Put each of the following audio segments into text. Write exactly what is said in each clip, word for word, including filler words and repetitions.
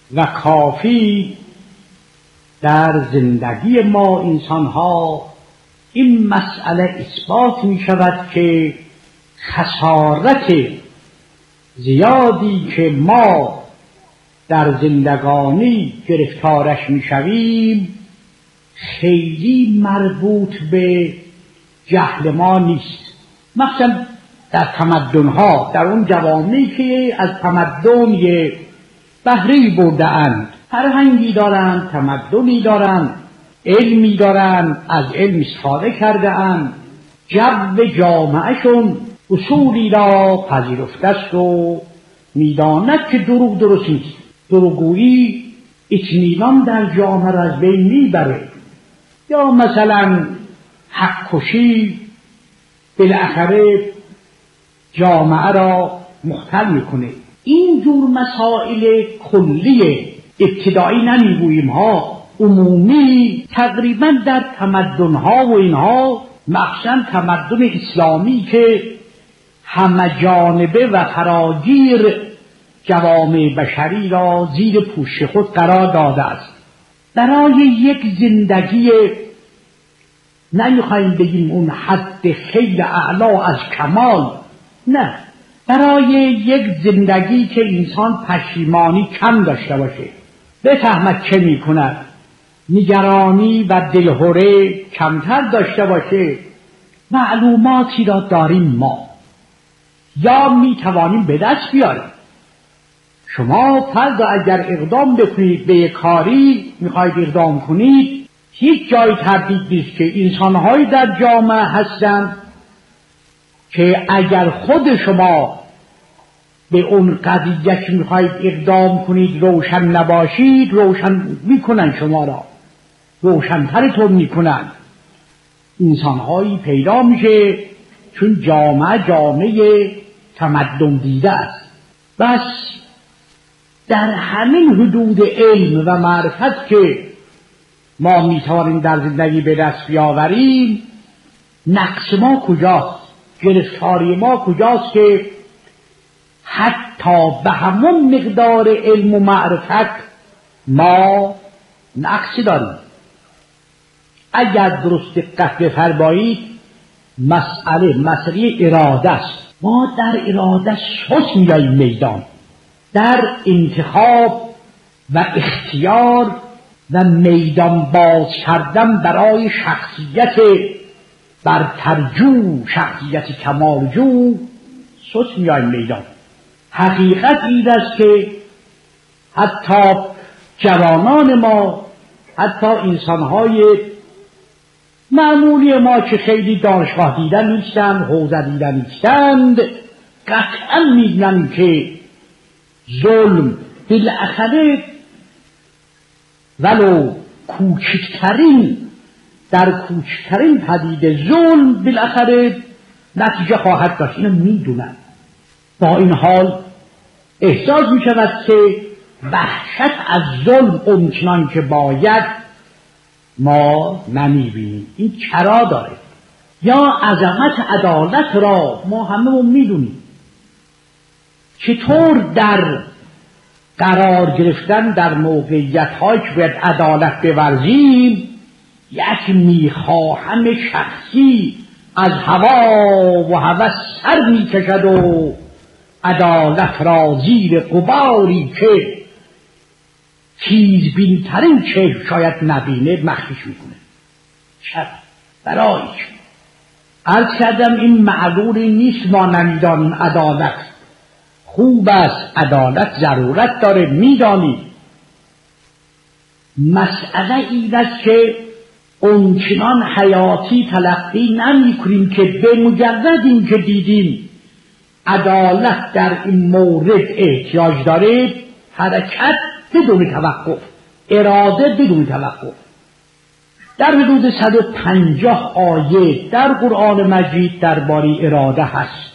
و کافی در زندگی ما انسان ها این مسئله اثبات می شود که خسارت زیادی که ما در زندگانی گرفتارش می شویم خیلی مربوط به جهل ما نیست. مثلا در تمدن‌ها، در اون جوامعی که از تمدن یه بهره‌ای برده اند، فرهنگی دارند، تمدنی دارند، علمی دارند، از علم استفاده کرده اند، جو جامعهشون اصولی را پذیرفته است و میداند که دروغ درست نیست. دروغگویی اطمینان در جامعه را از بین میبره، یا مثلا حق کشی بالاخره جامعه را مختل میکنه. این جور مسائل کلی ابتدایی نمیگوییم ها، عمومی تقریبا در تمدن‌ها و اینها، مخصوصا تمدن اسلامی که همه جانبه و فراگیر جوامع بشری را زیر پوشش خود قرار داده است. برای یک زندگی نمیخوایم بگیم اون حد خیلی اعلا از کمال، نه، برای یک زندگی که انسان پشیمانی کم داشته باشه، بفهمد چه میکند، نگرانی و دلهره کمتر داشته باشه، معلوماتی را داریم ما یا میتوانیم به دست بیاریم. شما فرض اگر اقدام بکنید به یک کاری میخواید اقدام کنید، هیچ جای تردید نیست که انسانهایی در جامعه هستند که اگر خود شما به اون قضیه که میخواید اقدام کنید روشن نباشید، روشن میکنن شما را، روشنترتون میکنن. انسانهایی پیدا میشه چون جامعه جامعه تمدن دیده است. بس در همین حدود علم و معرفت که ما میتوانیم در زندگی به دست بیاوریم، نقص ما کجاست، گرفتاری ما کجاست که حتی به همون مقدار علم و معرفت ما نقصی داریم. اگر درست دقت بفرمایید، مسئله مسئله اراده است. ما در اراده سست میاییم میدان، در انتخاب و اختیار و میدان باز کردن برای شخصیت برترجو، شخصیت کمالجو سست میاییم میدان. حقیقت این است که حتی جوانان ما، حتی انسانهای معمولی ما که خیلی دانشگاه دیدن نیستند، حوزه دیدن نیستند، قطعا می‌دانند که ظلم بالاخره ولو کوچکترین در کوچکترین پدیده ظلم بالاخره نتیجه خواهد داشت. اینو میدونن. با این حال احساس می شود که وحشت از ظلم اونچنان که باید ما نمی بینیم. این چرا داره؟ یا عظمت عدالت را ما همه می دونیم. چطور در قرار گرفتن در موقعیت هایی که باید عدالت بورزیم، یک میخواهم شخصی از هوا و هوس سر می کشد و عدالت را زیر غباری که تیزبین‌ترین چشم شاید نبینه مخفیش میکنه. چرا؟ برای چه؟ عرض کردم این معلولی نیست ما نمیدانیم عدالت خوب است، عدالت ضرورت داره، میدانیم. مسئله این است که اونچنان حیاتی تلقی نمی کنیم که به مجرد این که دیدیم عدالت در این مورد احتیاج داره، حرکت بدون توقف، اراده بدون توقف. در حدود صد و پنجاه آیه در قرآن مجید درباره اراده هست.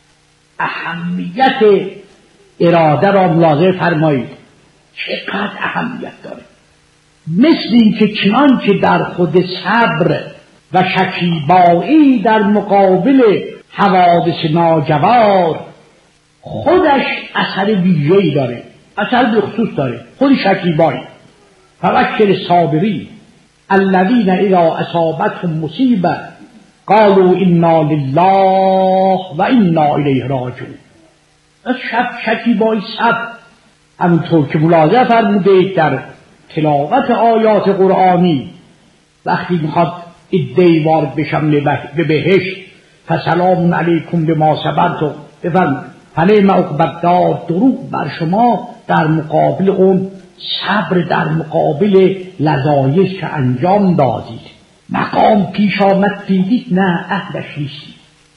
اهمیت اراده را ملاحظه فرمایید، چقدر اهمیت داره. مثل این که چنان که در خود صبر و شکیبایی در مقابل حوادث ناگوار خودش اثر ویژه‌ای داره. اصل به خصوص داره. خود شکیبایی فبشر الصابرین الذین اذا اصابتهم مصیبه قالوا انا لله و انا الیه راجعون. از شب شکیبایی صبر، همونطور که ملاحظه فرموده در تلاوت آیات قرآنی وقتی میخواد ادعی وارد بشم به بهشت فسلام علیکم بما صبرتم بفرمایید فنعم عقبی الدار، درود بر شما در مقابل اون صبر، در مقابل لذایش که انجام دادید. مقام پیش آمد دیدید نه اهلش نیستید،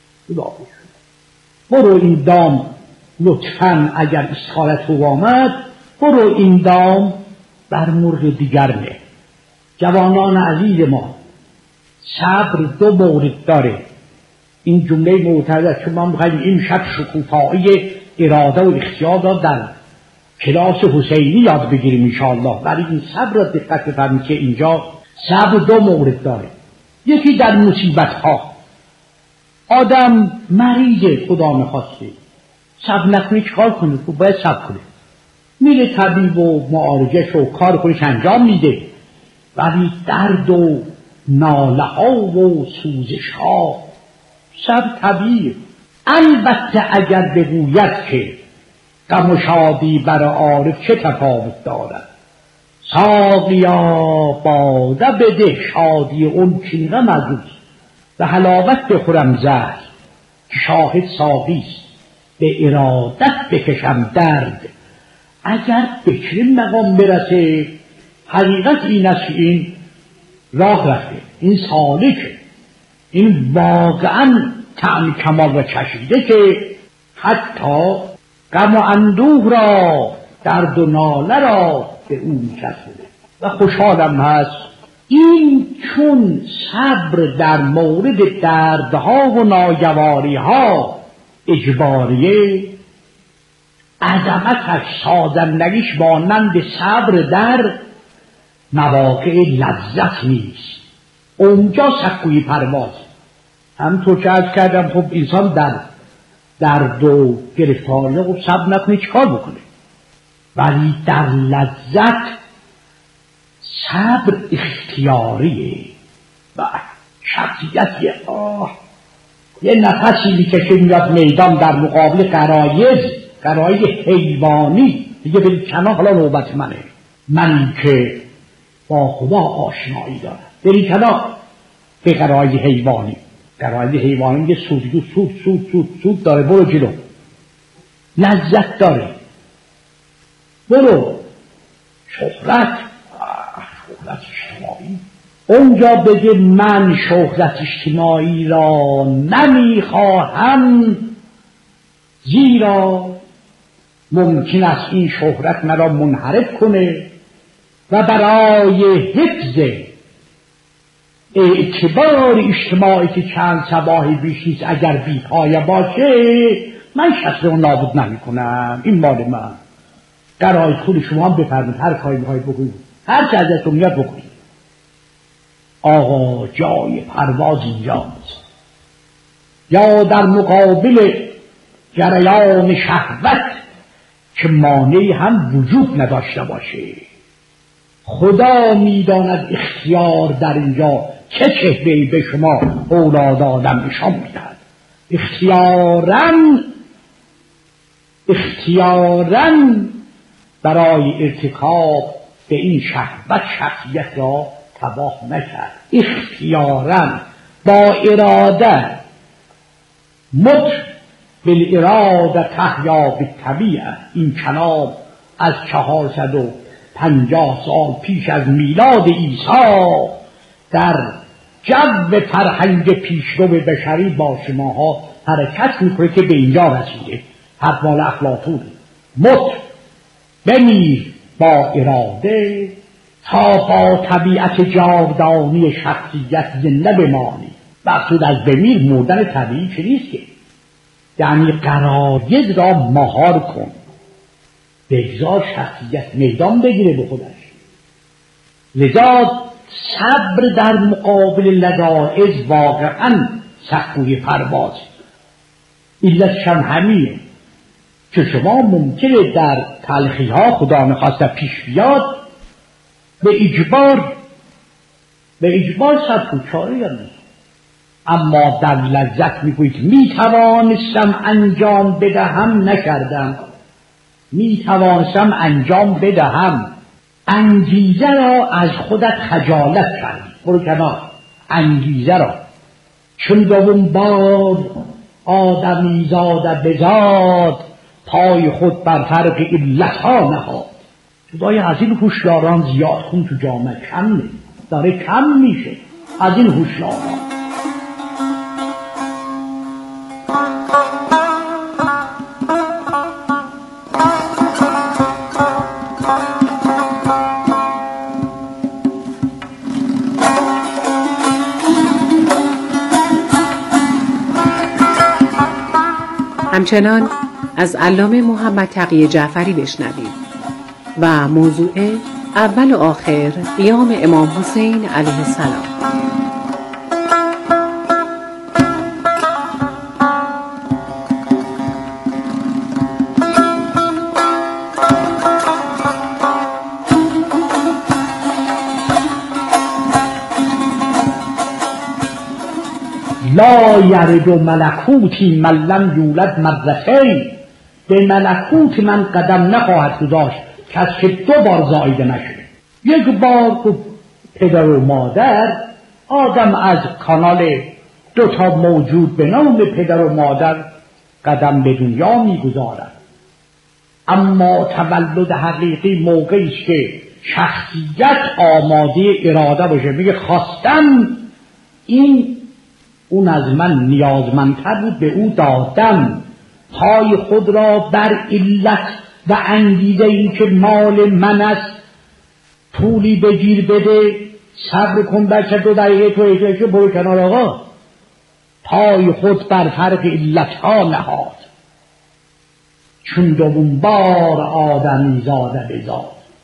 برو این دام لطفاً اگر استخارت رو آمد برو این دام بر مرغ دیگر نه. جوانان عزیز ما، صبر دو مورد داره. این جمله معترض چون ما میخواییم این شب شکوفایی اراده و اختیار را در کلاس حسینی یاد بگیریم انشاءالله. برای این صبر را دقت بفرمایید که اینجا صبر دو مورد داره. یکی در مصیبت ها، آدم مریضه خدا نخواسته، صبر نکنه چیکار کنه؟ تو باید صبر کنه، میره طبیب و معالجش و کار خودش انجام میده، ولی درد و ناله ها و سوزش ها صبر طبیعیه. البته اگر بگوید که غم و شادی بر عارف چه تفاوت دارد، ساقیا باده بده شادی اون چین غم از اوست و حلاوت بخورم زهر که شاهد ساقیست، به ارادت بکشم درد. اگر به چه مقام برسه، حقیقت این است که این راه رفته، این سالکه، این واقعا طعم کمال را چشیده که حتی غم و اندوه را، درد و ناله را به او می‌چسبه و خوشحالم هست. این چون صبر در مورد دردها و ناگواریها اجباریه، عظمتش سازندگیش مانند صبر در مواقع لذت نیست. اونجا سکوی پرواز. همطور که عرض کردم خب انسان در درد و گرفتاری خب صبر نکنه چیکار بکنه، ولی در لذت صبر اختیاریه و شخصیت آه یه نفسی میکشه میاد میدان در مقابل غرایز، غرایز حیوانی، دیگه بری کنار، حالا نوبت منه، من که با خدا آشنایی دارم، بری کنار به غرایز حیوانی. غرایز حیوانی میگه سود سود سود سود سود داره، برو جلو، لذت داره، برو. شهرت شهرت اجتماعی، اونجا بگه من شهرت اجتماعی را نمیخواهم زیرا ممکن است این شهرت مرا منحرف کنه و برای حفظ اعتبار اجتماعی که چند صباحی بیش نیست اگر بی پایه باشه من شخص رو نابود نمی کنم، این مال من. قرای خود شما هم بفرمید هر کاری میخواید بکنید، هر چه ازتون میاد بکنید. آقا جای پرواز اینجاست. یا در مقابل جریان شهوت که مانعی هم وجود نداشته باشه، خدا میداند اختیار در اینجا چه چهره‌ای به شما اولاد آدم نشان میدهد. اختیاراً اختیاراً برای ارتکاب به این شهوت شخصیت را تباه نکرد. اختیاراً با اراده مت بالاراده تحیا بالطبیعه. این کلام از چهارصد و پنجاه سال پیش از میلاد عیسی در جو فرهنگ پیشرو بشری با شماها حرکت میکنه که به اینجا رسیده. حرف مال افلاطون، مت بمیر با اراده تا با طبیعت جاودانی شخصیت زنده بمانی. مقصود از بمیر مردن طبیعی چه نیست که، یعنی غرایز را مهار کن، بگذار شخصیت میدان بگیره به خودش. لذا صبر در مقابل لذایذ واقعا سکوی پرواز. علتش هم همینه. که شما ممکنه در تلخی ها خدا نخواسته پیش بیاد به اجبار به اجبار صد چاره یا نیست، اما در لذت میگوید میتوانستم انجام بدهم نکردم، میتوانستم انجام بدهم. انگیزه را از خودت خجالت کردی، برو کنار انگیزه را. چون دوم بار آدمی زاده بزاد، پای خود بر فرق علتها نهاد. خدای از این هوشیاران زیاد خون تو جامعه کم نه، داره کم میشه از این هوشیاران. همچنان از علامه محمد تقی جعفری بشنوید و موضوع اول و آخر قیام امام حسین علیه السلام. لا یرد ملکوتی من لم یولد مرتین، به ملکوت من قدم نخواهد گذاشت کس که دو بار زایده نشده. یک بار پدر و مادر، آدم از کانال دو تا موجود به نام پدر و مادر قدم به دنیا میگذارد، اما تولد حقیقی موقعی است که شخصیت آماده اراده باشه، میگه خواستم این اون از من نیازمندتر بود به او دادم، پای خود را بر علت و انگیزه این که مال من است پولی بگیر بده، صبر کن بچه دو دقیقه تو اجازه برو کنار آقا، پای خود بر فرق علتها نهاد. چون دوم بار آدمی زاده بزاد.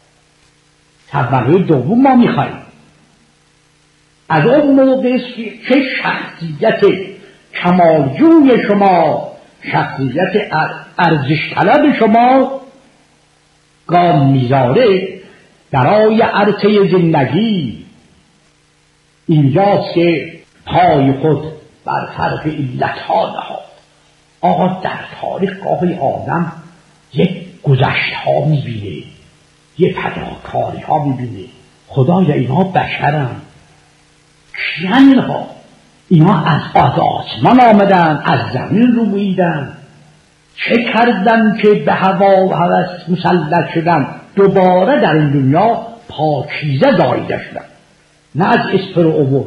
تولد دوم ما میخواییم از اون موقع که شخصیت کمالجوی شما، شخصیت ارزش طلب شما گام میذاره برای عرصه زندگی. اینجاست که پای خود بر فرق علتها نهاد. آقا در تاریخ گاهی آدم یک گذشت ها میبینه، یک پداکاری ها میبینه، خدایا اینا بشرن، کیان اینها؟ اینا از آسمان آمدن، از زمین رو بویدن، چه کردن که به هوا و هوس مسلط شدن، دوباره در این دنیا پاکیزه زایده شدن، نه از اسپر و عبور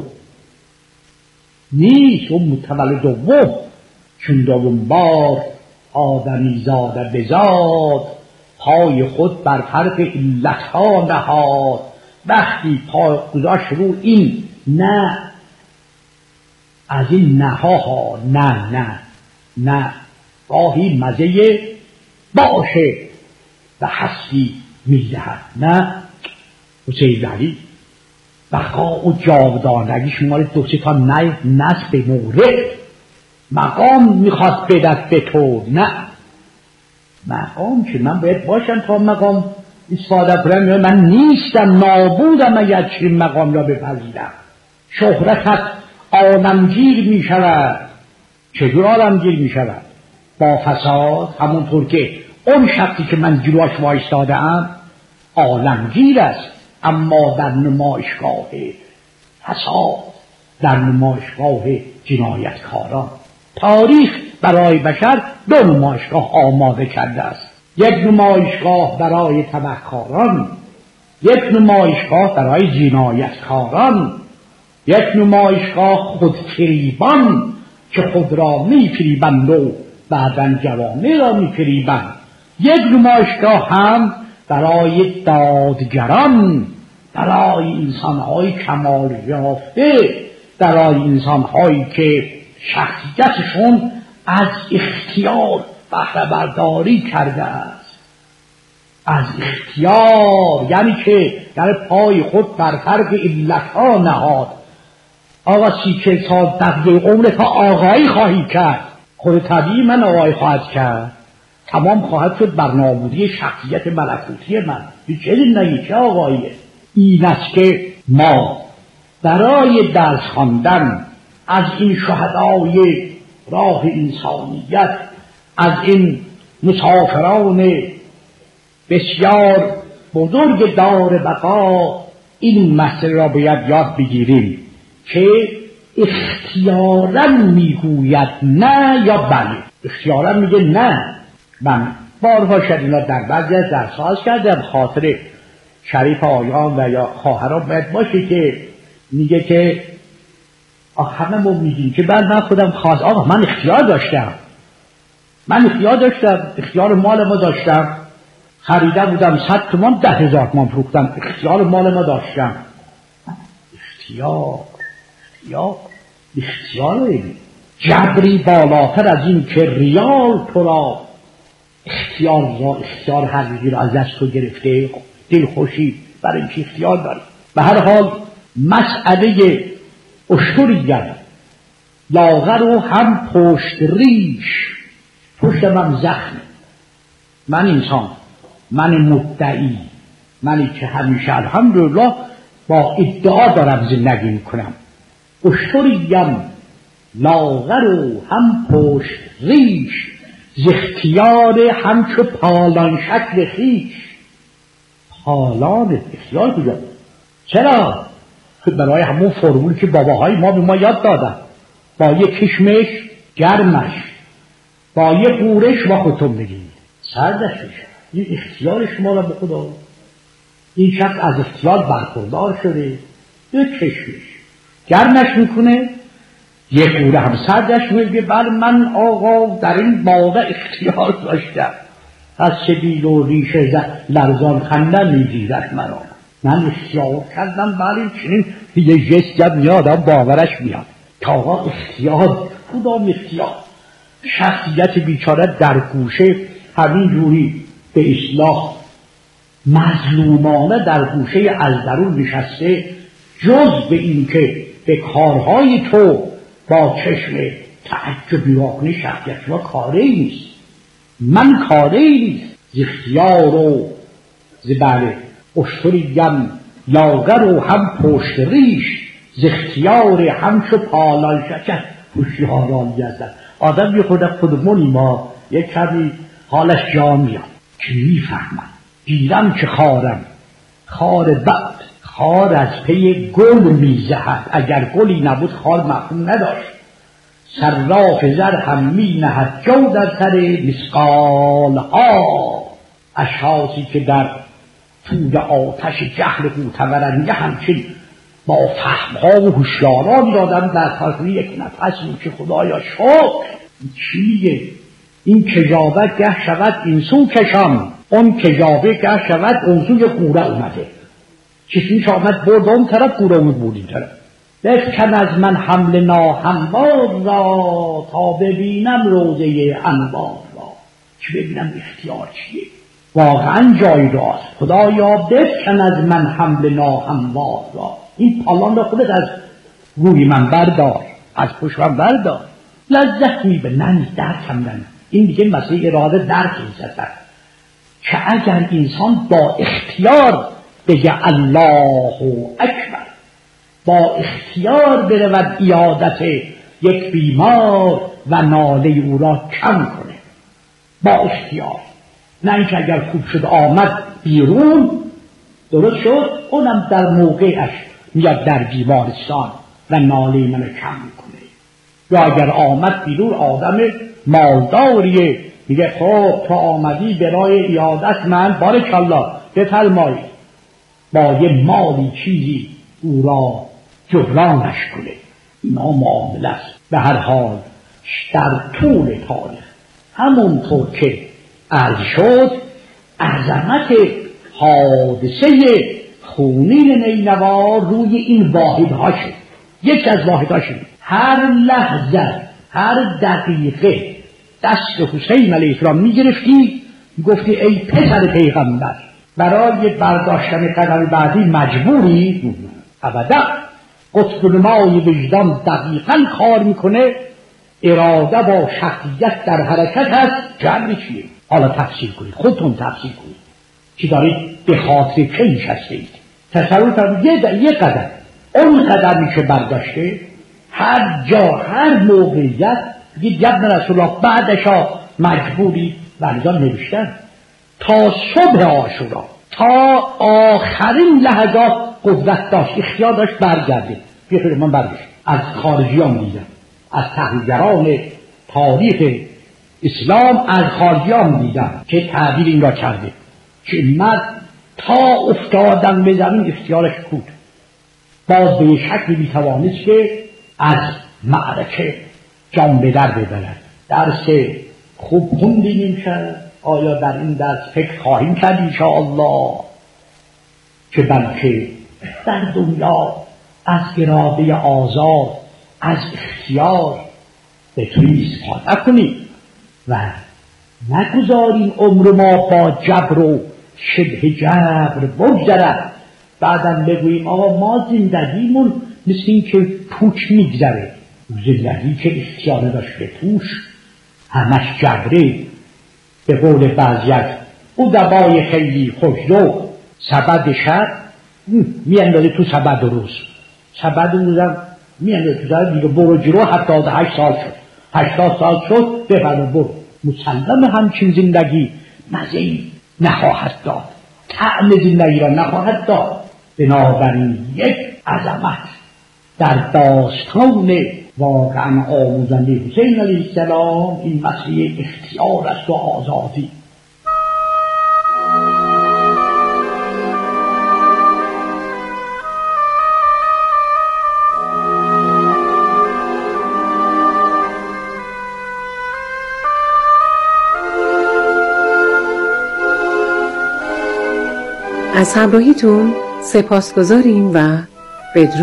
نیست. اون متولد دوم چون دوم بار آدمی زاده بزاد، پای خود بر فرق علتها نهاد. وقتی پای گذاشت رو این نه از این نها ها، نه نه نه گاهی مزه باشه و حسی میدهد، نه حسین علی بقا و جاودانگی شماره دو سه تا نه نصب مورد مقام میخواست بدت به تو، نه مقام که من باید باشم تا مقام استفاده کنم، من نیستم، نابودم اگر چنین مقام را بپذیرم. شهرتت عالمگیر می شود. چجور عالمگیر می شود؟ با فساد، همونطور که اون شخصی که من جلوش وایستاده ام عالمگیر است، اما در نمایشگاه فساد، در نمایشگاه جنایتکاران. تاریخ برای بشر دو نمایشگاه آماده کرده است، یک نمایشگاه برای تبهکاران، یک نمایشگاه برای جنایتکاران، یک نمایشگاه خودفریبان که خود را میفریبند و بعداً جوامع را میفریبند، یک نمایشگاه هم برای دادگران، برای انسان‌های کمال یافته، برای انسان‌هایی که شخصیتشون از اختیار بهره برداری کرده است، از اختیار، یعنی که در پای خود بر فرق علتها نهاد. آقا سی که سال تقضیه عمر تا آقایی خواهی کرد، خود طبیعی من آقایی خواهد کرد، تمام خواهد شد بر نابودی شخصیت ملکوتی من. چه نگی چه آقاییه؟ این است که ما برای درس خواندن از این شهدای راه انسانیت، از این مسافران بسیار بزرگ دار بقا، این مسئله را باید یاد بگیریم که اختیاراً میگوید نه یا بله. اختیاراً میگه نه. من بارها شد اینا در بعضی از درس‌ها کردم، خاطر شریف آیان و یا خواهران باید باشه که میگه که همه ما میگیم که بعد من خودم خواست آقا من اختیار داشتم، من اختیار داشتم، اختیار مال ما داشتم، خریده بودم صد تومان ده هزار تومان فروختم، اختیار مال ما داشتم. اختیار اختیار اختیار جبری بالاتر از این که ریال تو را اختیار را اختیار حقیقی را از دست تو گرفته، دل خوشی برای اینکه اختیار داری. به هر حال مسئله اشتریگر لاغر و هم پشت ریش، پشتم هم زخمه. من انسان، من مدعی، منی که همیشه الحمدلله با ادعا دارم زندگی میکنم، اشتریم لاغر و هم پشت ریش، ز اختیار همچو پالان شکل خیش. پالان اختیار کجا؟ چرا؟ برای همون فرمولی که باباهای ما به ما یاد دادن، با یک کشمش گرمش، با یک قورش با خودتون بگید سردش میشه. این اختیار شما را به خدا، این شخص از اختیار برخوردار شده، یک کشمش گرمش میکنه، یک قوره هم سردش میگه بله من آقا در این موقع اختیار داشتم، از سبیل و ریش لرزان خندن میگیرد مرا، من اختیار کردم. بله چنین یه جست میادم باورش میاد که آقا اختیار، کدام اختیار؟ شخصیت بیچاره در گوشه همین جوری به اصلاح مظلومانه در گوشه از درون نشسته، جز به این که به کارهای تو با چشم تعجب نگاه کنی، شخصیت شما کاری نیست، من کاری نیست. ز اختیار و ز بله اشتریم لاغر و هم پشت ریش، ز اختیار همچو پالان شکر. هوشیارانی هستند. آدم یه خود خودمونی ما یک کمی حالش جا میاد که میفهمم دیدم که خارم خار بعد خار از پی گل میزهد، اگر گلی نبود خار مفهوم نداشت. صراف زر هم می نهد جو در سر مسقال ها، اشخاصی که در توی آتش جهل قوتورنده همچین با فهمها و هوشیاران دادن در طرف یک نفس که خدایا شکر. چی میگه؟ این کجابه گه شود این سو کشم، اون کجابه گه شود اون سوی قوره اومده، چشمیش آمد برد اون طرف، قوره اومد بود این طرف. بفکن از من حمل ناهموار را، تا ببینم روزه انوار را. چی ببینم اختیار چیه؟ واقعا جای راست. خدایا بفکن از من حمل ناهموار را، این پالان را خودت از روی من بردار، از پشت من بردار. لذت میبینم درکم نمی. این دیگه مسئله اراده درک ایزد که اگر انسان با اختیار بگه الله اکبر، با اختیار برود عیادت یک بیمار و ناله او را کم کنه، با اختیار. نه اینکه اگر خوب شد آمد بیرون درست شد، اونم در موقعش میاد در بیمارستان و ناله منو کم میکنه. یا اگر آمد بیرون آدم مالداریه، میگه خب تو آمدی برای عیادت من، بارکالله بفرمایید، با یه مالی چیزی او را جبرانش کنه. اینا معامله است. به هر حال در طول تاریخ همونطور که عرض شد، عظمت حادثه خونین نینوا روی این واحدها شد. یک از واحدها شد هر لحظه هر دقیقه دست حسین علیه السلام میگرفتی، گفتی ای پسر پیغمبر برای برداشتن قدم بعدی مجبوری؟ ابدا. قطب نمای وجدان دقیقاً کار میکنه، اراده با شخصیت در حرکت هست. جمعی چیه؟ حالا تفسیر کنید، خودتون تفسیر کنید که دارید به خاطر که نشسته اید. تصور کنید یه, یه قدر اون قدر میشه برداشته، هر جا هر موقعیت بگید ابن رسول الله بعدشا مجبوری برگان نوشتن تا صبح عاشورا تا آخرین لحظات قدرت داشت، اختیار داشت برگرده. بیخیر من برگشت از خارجیان دیدم، از تحلیلگران تاریخ اسلام از خارجیان دیدم که تعبیر این را کرده که مرد تا افتادن به زمین اختیارش بود، باز به شکلی میتوانست که از معرکه جان به در ببرد. درس خوب خوندیم امشب. آیا در این درس فکر خواهیم کرد انشاءالله که بلکه در دنیا از اراده آزاد، از اختیار بتونیم استفاده کنیم و نگذاریم عمر ما با جبر و شبه جبر بگذرد. بعدم بگوییم آقا ما زندگیمون مثل این که پوچ میگذره. زندگی که اختیار داشته توش همش جبره. به قول بعضیت او دبای خیلی خوشدو سبد شب میاندازه تو سبد روز، سبد روزم میاندازه تو سبد دیگه برو جلو. هفتاد و هشت سال شد، هشتاد سال شد ببرو برو. مسلم همچین زندگی مزه نخواهد داد، طعم زندگی را نخواهد داد. بنابراین یک عظمت در داستان واقعا آموزنده حسین علیه السلام این مسئله اختیار است و آزادی. از همراهیتون سپاسگزاریم و بدرود.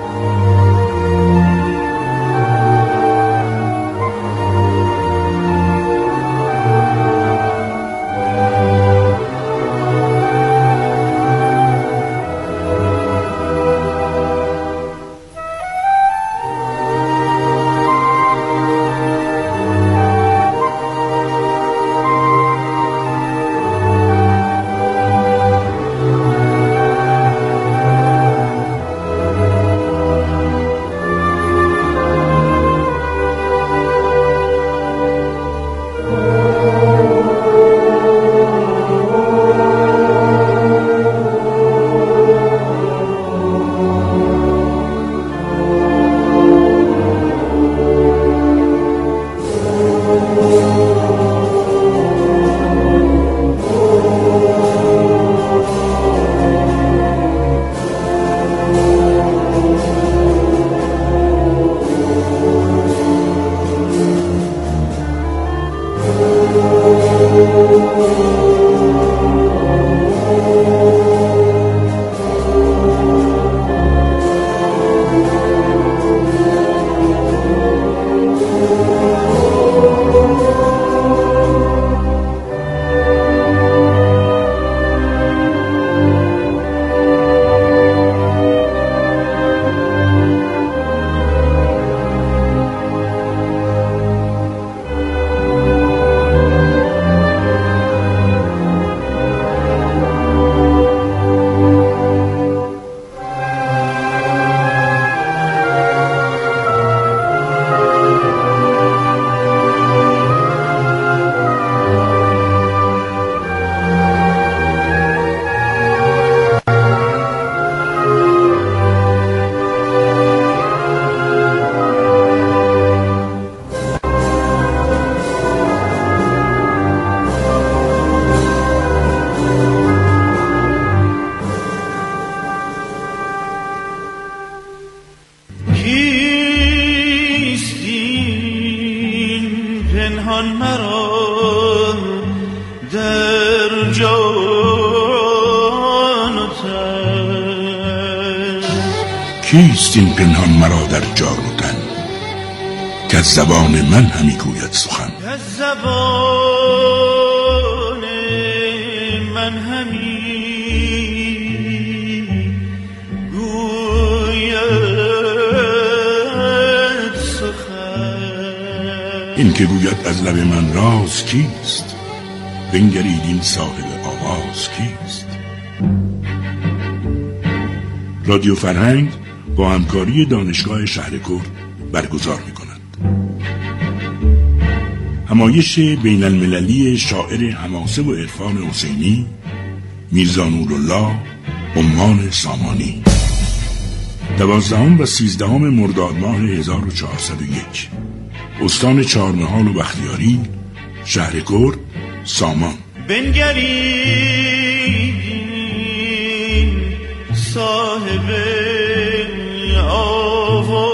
کیست این پنهان مرا در جان و تن که از زبان من همی گوید سخن؟ از زبان من همی گوید سخن. این که گوید از لب من راز کیست؟ بنگرید این صاحب آواز کیست. رادیو فرهنگ با همکاری دانشگاه شهرکرد برگزار می کند. همایش بین المللی شاعر حماسه و عرفان حسینی میرزا نورالله عمان سامانی، دوازدهم و سیزدهم مرداد ماه هزار و چهارصد و یک، استان چهارمحال و بختیاری، شهرکرد، سامان. بنگرید صاحب آواز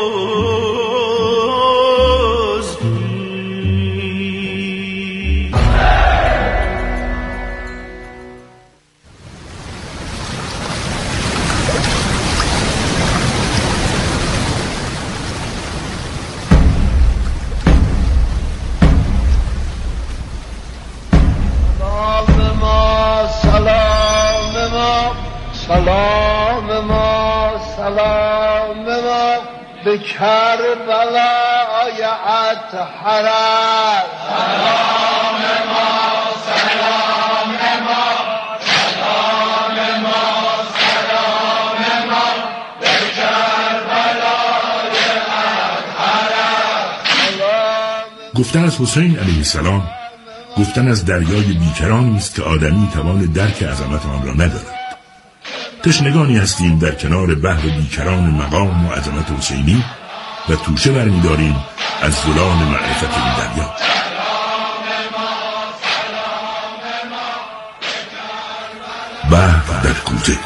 سلام ما سلام ما به کربلای اطهرت. سلام ما سلام ما سلام ما سلام ما به کربلای اطهرت. گفتن از حسین علیه السلام گفتن از دریای بیکرانی است که آدمی توان درک عظمت آن را ندارد. تشنگانی هستیم در کنار بحر بیکران مقام و عظمت حسینی و توشه برمی‌داریم از زلال معرفت این دریا. بحر در کوزه.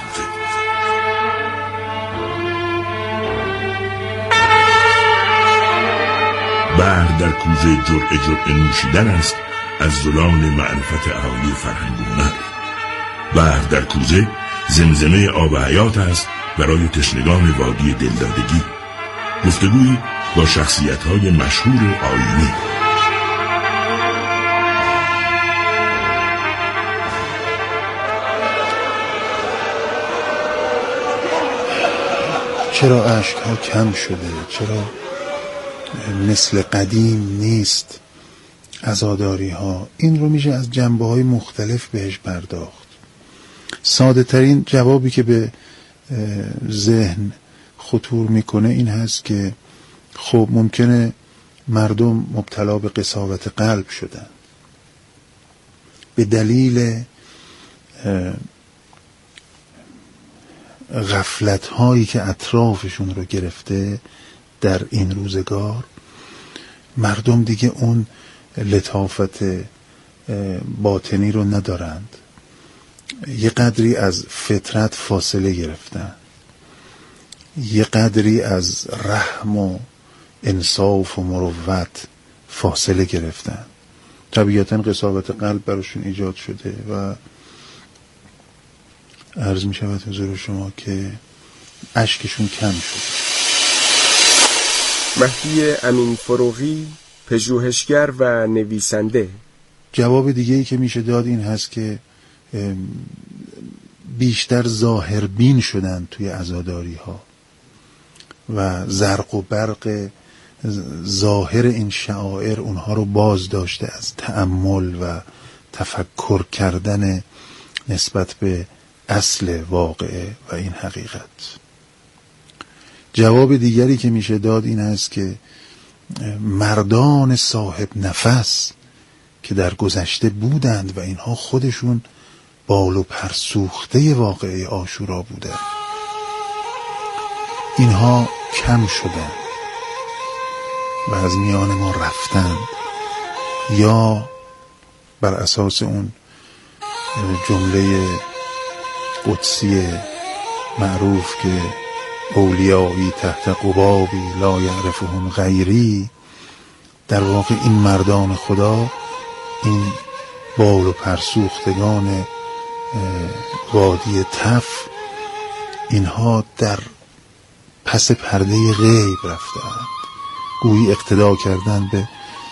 بحر در کوزه جرعه جرعه نوشیدن است از زلال معرفت اهالی فرهنگ و هنر. بحر در کوزه زمزمه آب حیات است برای تشنگان وادی دلدادگی. گفتگویی با شخصیت‌های مشهور آیینی. چرا اشک‌ها کم شده؟ چرا مثل قدیم نیست عزاداری‌ها؟ این رو میشه از جنبه‌های مختلف بهش پرداخت. ساده ترین جوابی که به ذهن خطور میکنه این هست که خب ممکنه مردم مبتلا به قساوت قلب شدن به دلیل غفلت هایی که اطرافشون رو گرفته در این روزگار. مردم دیگه اون لطافت باطنی رو ندارند، یه قدری از فطرت فاصله گرفتن، یه قدری از رحم و انصاف و مروت فاصله گرفتن. طبیعتاً قساوت قلب براشون ایجاد شده و عرض می شود حضور شما که اشکشون کم شده. مهدی امین فروغی، پژوهشگر و نویسنده. جواب دیگه ای که میشه داد این هست که بیشتر ظاهربین شدن توی عزاداری ها و زرق و برق ظاهر این شعائر اونها رو باز داشته از تأمل و تفکر کردن نسبت به اصل واقعه و این حقیقت. جواب دیگری که میشه داد این است که مردان صاحب نفس که در گذشته بودند و اینها خودشون بال و پر سوخته واقعه عاشورا بودند، اینها کم شدند و از میان ما رفتند، یا بر اساس اون جمله قدسی معروف که اولیایی تحت قبابی لا یعرفهم غیری، در واقع این مردان خدا، این بال و پرسوختگان وادی تف، اینها در پس پرده غیب رفتند، گویی اقتدا کردن به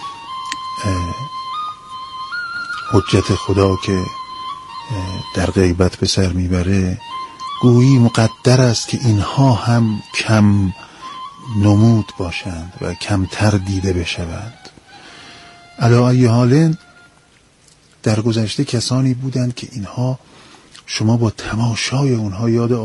حجت خدا که در غیبت به سر میبره. گویی مقدر است که اینها هم کم نمود باشند و کمتر دیده بشوند. علی ای حال در گذشته کسانی بودند که اینها شما با تماشای اونها یاد